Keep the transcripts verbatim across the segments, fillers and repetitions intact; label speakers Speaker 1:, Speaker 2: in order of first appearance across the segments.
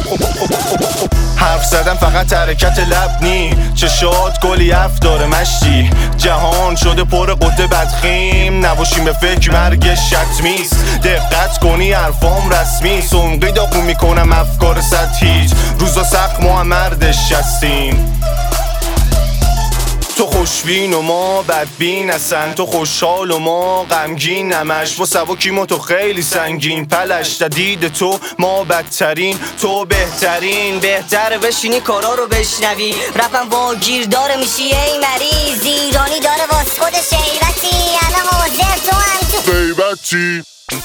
Speaker 1: حرف زدم فقط حرکت لب نی، چشات گلی افدار مشتی. جهان شده پر قطه بدخیم، نباشیم به فکر مرگ شتمیست. دقت کنی حرفام رسمی، سنقی داغون میکنم افکار سطحیت. روزا سخت ما هم مردش هستیم. تو خوشبین و ما بدبین هستن، تو خوشحال و ما غمگین. نمش با سبکیم و تو خیلی سنگین. پلش دید تو ما بدترین، تو بهترین.
Speaker 2: بهتره بشینی کارا رو بشنوی، رپم واگیر داره میشی ای مریض. ایرانی داره واس خود شیبتی، الان حاضر تو هم تو
Speaker 1: غیبتی.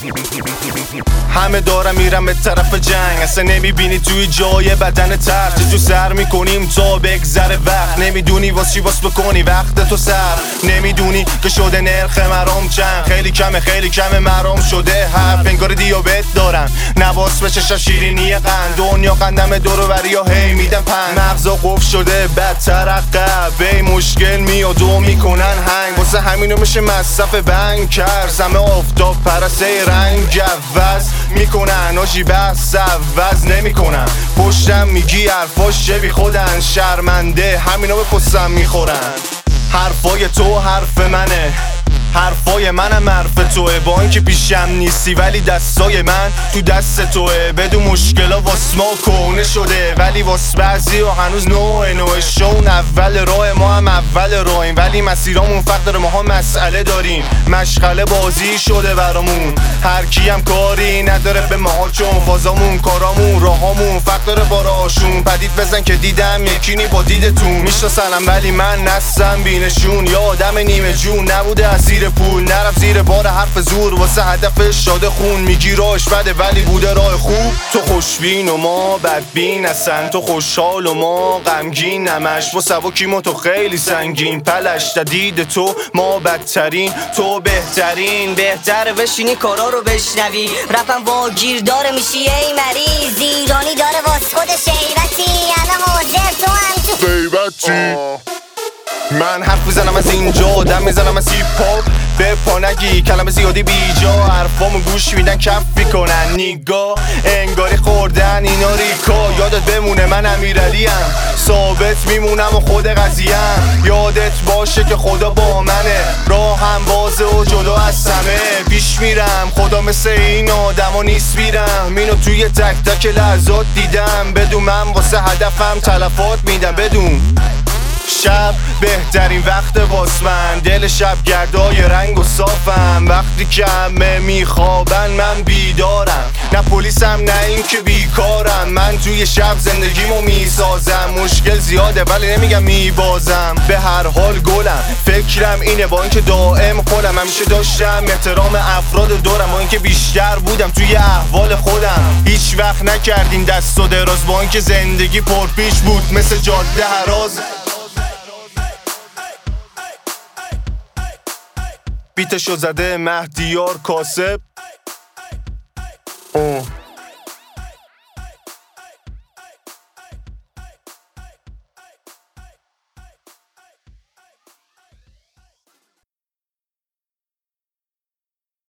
Speaker 1: همه دارم میرم به طرف جنگ، اصلا نمیبینی توی جای بدن تخت. جو سر میکنیم تا بگذره وقت، نمیدونی واس چی واس بکنی وقت تو سر. نمیدونی که شده نرخ مرام چند، خیلی کمه خیلی کمه مرام شده حرف. انگار دیابت دارم نواس به چشم شیرینی قند، دنیا قندم دورو بری ها هی میدم پند. مغزا قفل شده بدتر عقب، ای مشکل میاد و میکنن هنگ. واسه همینو میشه مصرف بنگ کرد، همه آفتاب پرسه رنگ عوض میکنن. آجی بحث عوض نمیکنن، پشتم میگی حرفاش شبی خودن. شرمنده همینا به پستم میخورن. حرفای تو حرف منه، حرفای منم حرف توه. با اینکه پیشم نیستی ولی دستای من تو دست توه. بدون مشکلا واس ما کهنه شده، ولی واس بعضی و هنوز نوع نوع شون. اول راه ما هم اول راهیم، ولی مسیرامون فرق داره، ماها مسئله داریم. مشغله بازی شده برامون، هر کی هم کاری نداره به ماها، چون فازامون کارامون راهامون فرق داره با راهاشون. پدید بزن که دیدم یکینی با دیدتون. میشناسنم ولی من نستم بینشون، یا آدم نیمه جون نبوده اسیر پول. نرفت زیر بار حرف زور، واسه هدفش شاده خون. میگی راهش بده ولی بوده راه خوب. تو خوشبین و ما بدبین هستن، تو خوشحال و ما غمگین. نمش با سبکیم و تو خیلی سنگین. پلش دید تو ما بدترین، تو بهترین.
Speaker 2: بهتره بشینی کارا رو بشنوی، رپم واگیر داره میشی ای مریض. ایرانی داره واس خود شیبتی، الان حاضر تو هم تو
Speaker 1: غیبتی. من حرف میزنم از اینجا، دم میزنم از هیپ هاپ. به پا نگی کلمه زیادی بیجا، حرفامو گوش میدن کف میکنن نیگا. انگاری خوردن اینا ریکا. یادت بمونه من امیرعلیم، ثابت میمونم و خود قضیم. یادت باشه که خدا با منه، راهم بازه و جدا از همه. پیش میرم خدا مثل این آدم و نیست میرم. اینو توی تک تک لحظات دیدم، بدون من واسه هدفم تلفات میدم. بدون شب بهترین وقت واس من، دل شب گردای رنگ و صافم. وقتی که همه میخوابن من بیدارم، نه پلیسم نه این که بیکارم. من توی شب زندگیمو میسازم، مشکل زیاده ولی نمیگم میبازم. به هر حال گلم فکرم اینه، با اینکه دائم خودم همیشه داشتم احترام افراد دورم. با اینکه بیشتر بودم توی احوال خودم، هیچ وقت نکردین دست و دراز. با اینکه زندگی پرپیش بود مثل جاده هراز. بیتشو زده مهدیار کاسب.